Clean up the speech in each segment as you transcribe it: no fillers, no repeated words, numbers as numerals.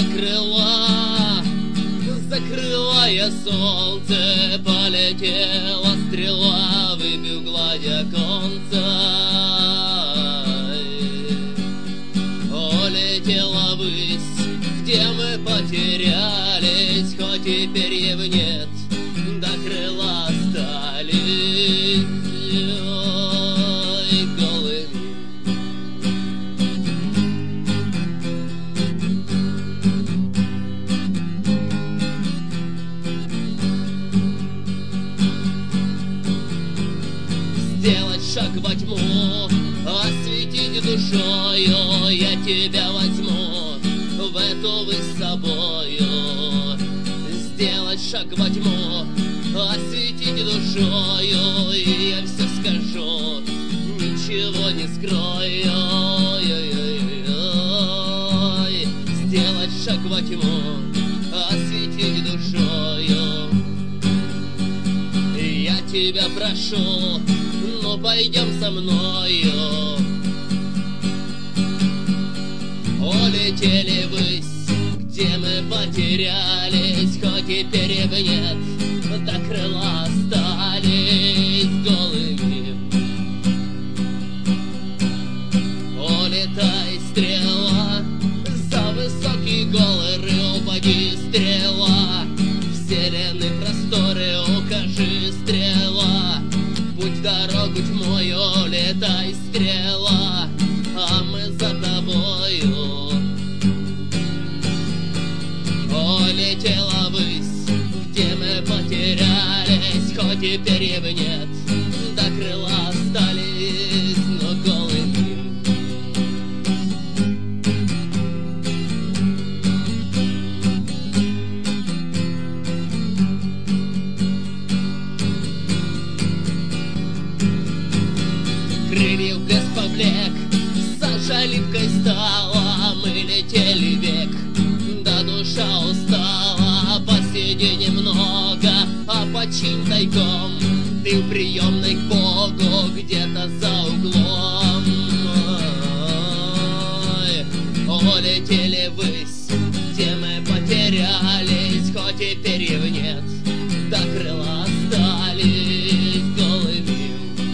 крыла. Закрывая солнце, полетела стрела, выбив гладь оконца. Улетела ввысь, где мы потерялись, хоть и перьев нет, до крыла остались голыми. Сделать шаг во тьму, осветить душою, я тебя возьму в эту высь с собою. Сделать шаг во тьму, осветить душою, и я все скажу, ничего не скрою. Сделать шаг во тьму, осветить душою. Я тебя прошу, ну пойдем со мною. Улетели ввысь, где мы потерялись, хоть и перьев нет, до крыла остались голыми. Улетай, стрела, за высокий горы упади, стрела, в зеленые просторы укажи, стрела, путь дорогу тьмою, улетай, стрела, а мы за тобою. Улетела ввысь, где мы потерялись, хоть и перьев нет, до крыла остались, но голыми. Крыльев блеск поблек, сажа липкой стала, мы летели век, да душа устала. Посиди немного, а починь тайком, ты в приемной к Богу, где-то за углом. Улетели ввысь, где мы потерялись, хоть и перьев нет, до крыла остались голыми.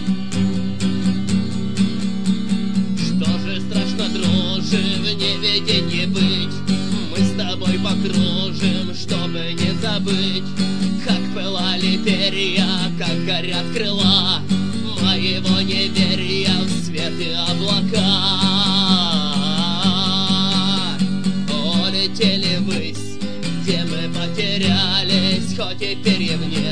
Что же страшно, друже, в неведении быть, мы с тобой покружим, чтобы не забыть, как пылали перья, как горят крыла моего неверия в свет и облака. Улетели ввысь, где мы потерялись, хоть и перьев нет,